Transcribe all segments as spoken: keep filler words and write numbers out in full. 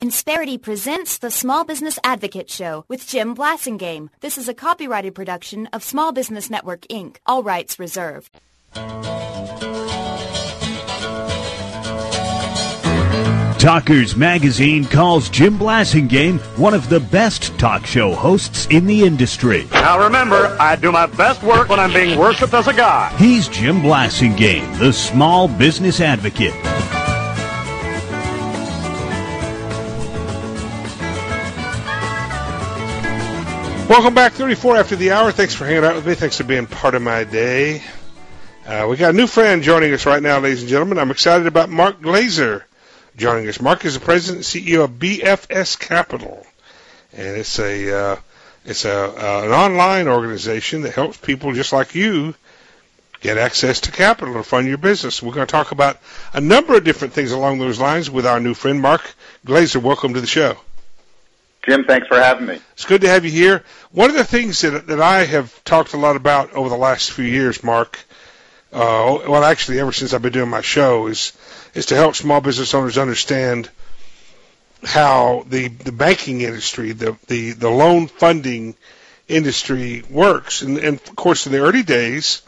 Insperity presents the Small Business Advocate Show with Jim Blasingame. This is a copyrighted production of Small Business Network, Incorporated. All rights reserved. Talkers Magazine calls Jim Blasingame one of the best talk show hosts in the industry. Now remember, I do my best work when I'm being worshipped as a guy. He's Jim Blasingame, the Small Business Advocate. Welcome back, thirty-four after the hour. Thanks for hanging out with me. Thanks for being part of my day. Uh, we got a new friend joining us right now, ladies and gentlemen. I'm excited about Mark Glazer joining us. Mark is the president and C E O of B F S Capital, and it's a uh, it's a uh, an online organization that helps people just like you get access to capital to fund your business. We're going to talk about a number of different things along those lines with our new friend, Mark Glazer. Welcome to the show. Jim, thanks for having me. It's good to have you here. One of the things that that I have talked a lot about over the last few years, Mark, uh, well, actually ever since I've been doing my show, is is to help small business owners understand how the, the banking industry, the, the, the loan funding industry works. And, and, of course, in the early days,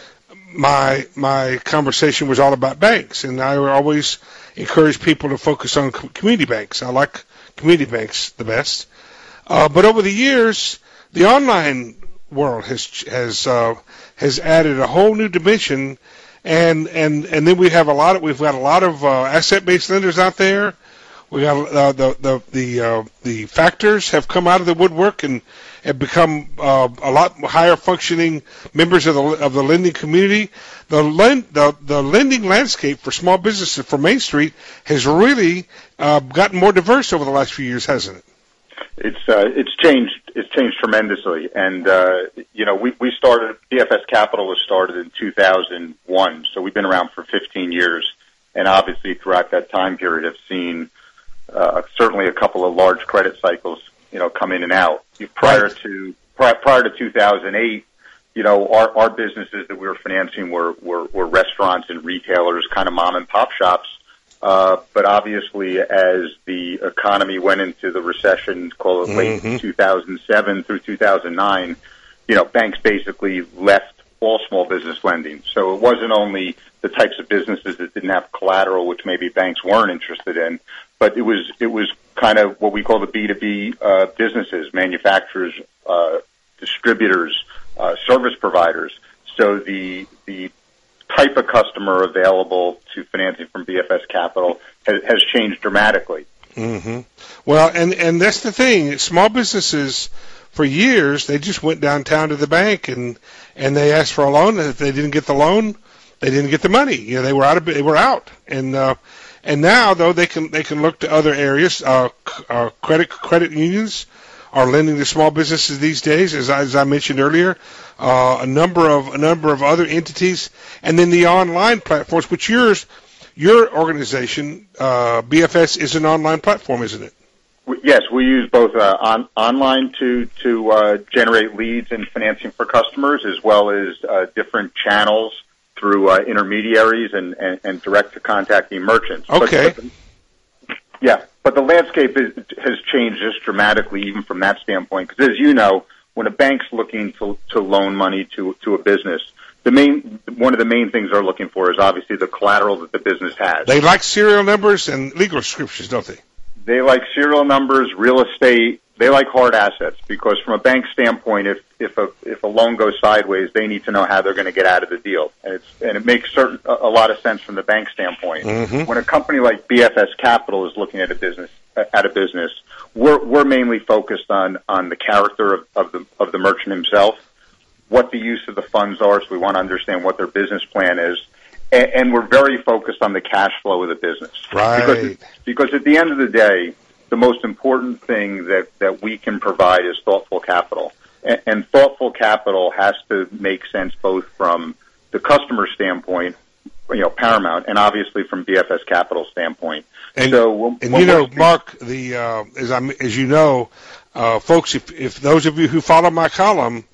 my my conversation was all about banks, and I always encourage people to focus on community banks. I like community banks the best. Uh, but over the years, the online world has has uh, has added a whole new dimension, and and and then we have a lot of we've got a lot of uh, asset-based lenders out there. We got uh, the the the uh, the factors have come out of the woodwork and have become uh, a lot higher functioning members of the of the lending community. The lend the the lending landscape for small businesses for Main Street has really uh, gotten more diverse over the last few years, hasn't it? It's uh, it's changed. It's changed tremendously, and uh, you know we we started B F S Capital was started in two thousand one, so we've been around for fifteen years, and obviously throughout that time period have seen uh, certainly a couple of large credit cycles, you know, come in and out. Prior right. to prior, prior to two thousand eight, you know, our our businesses that we were financing were were, were restaurants and retailers, kind of mom and pop shops. Uh, but obviously, as the economy went into the recession, call it late mm-hmm. two thousand seven through two thousand nine, you know, banks basically left all small business lending. So it wasn't only the types of businesses that didn't have collateral, which maybe banks weren't interested in, but it was it was kind of what we call the B two B uh, businesses, manufacturers, uh, distributors, uh, service providers. So the the type of customer available to financing from B F S Capital has, has changed dramatically. Mm-hmm. Well, and, and that's the thing. Small businesses, for years, they just went downtown to the bank and, and they asked for a loan. And if they didn't get the loan, they didn't get the money. You know, they were out of they were out. And uh, and now though they can they can look to other areas. Uh, uh, credit credit unions are lending to small businesses these days, as I, as I mentioned earlier. Uh, a number of a number of other entities, and then the online platforms. Which yours, your organization, uh, B F S, is an online platform, isn't it? Yes, we use both uh, on, online to to uh, generate leads and financing for customers, as well as uh, different channels through uh, intermediaries and, and, and direct to contacting merchants. Okay. But, but, yeah, but the landscape is, has changed just dramatically, even from that standpoint. Because as you know, when a bank's looking to, to loan money to, to a business, the main one of the main things they're looking for is obviously the collateral that the business has. They like serial numbers and legal descriptions, don't they? They like serial numbers, real estate. They like hard assets because from a bank standpoint, if if a if a loan goes sideways, they need to know how they're going to get out of the deal, and it's and it makes certain a, a lot of sense from the bank standpoint. Mm-hmm. When a company like B F S Capital is looking at a business at a business, we're we're mainly focused on on the character of, of the of the merchant himself, what the use of the funds are. So we want to understand what their business plan is, and, and we're very focused on the cash flow of the business. Right. Because, because at the end of the day, the most important thing that, that we can provide is thoughtful capital. And, and thoughtful capital has to make sense both from the customer standpoint, you know, paramount, and obviously from B F S Capital standpoint. And, so, when, and when you know, Mark, the uh, as I as you know, uh, folks, if if those of you who follow my column,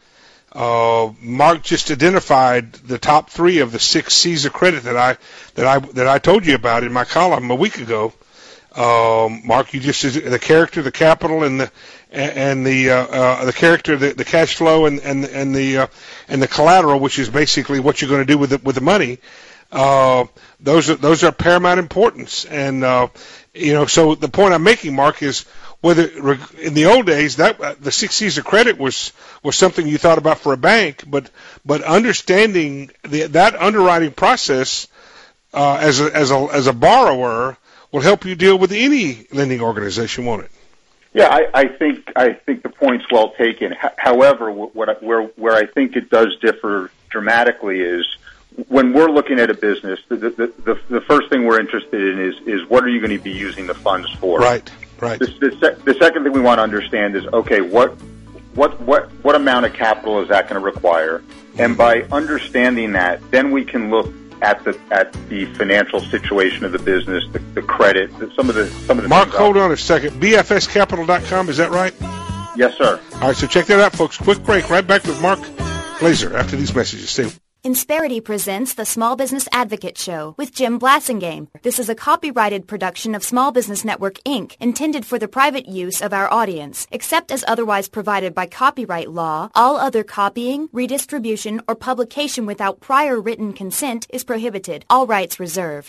uh, Mark just identified the top three of the six C's of credit that I that I that I told you about in my column a week ago. Um, Mark, you just the character, the capital, and the and the uh, uh, the character, the, the cash flow, and and and the uh, and the collateral, which is basically what you're going to do with the, with the money. Uh, those are those are paramount importance, and uh, you know. So the point I'm making, Mark, is whether in the old days that uh, the six C's of credit was was something you thought about for a bank, but but understanding the, that underwriting process uh, as a as a as a borrower will help you deal with any lending organization, won't it? Yeah, I, I think I think the point's well taken. H- however, what I, where where I think it does differ dramatically is when we're looking at a business, the the, the, the first thing we're interested in is is what are you going to be using the funds for? Right, right. The, the, sec- the second thing we want to understand is okay, what what what what amount of capital is that going to require? Mm-hmm. And by understanding that, then we can look at the at the financial situation of the business, the, the credit, the, some of the some of the. Mark, hold on a second. B F S capital dot com, is that right? Yes, sir. All right, so check that out, folks. Quick break. Right back with Mark Glazer after these messages. Stay. Insperity presents the Small Business Advocate Show with Jim Blasingame. This is a copyrighted production of Small Business Network, Incorporated, intended for the private use of our audience. Except as otherwise provided by copyright law, all other copying, redistribution, or publication without prior written consent is prohibited. All rights reserved.